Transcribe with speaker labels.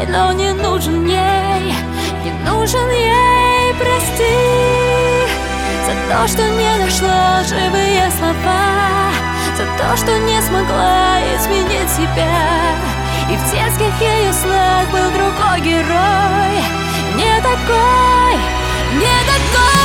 Speaker 1: жалеть, но не нужен ей, не нужен ей. Прости за то, что не нашла живые слова, за то, что не смогла изменить себя. И в детских ее снах был другой герой, не такой, не такой.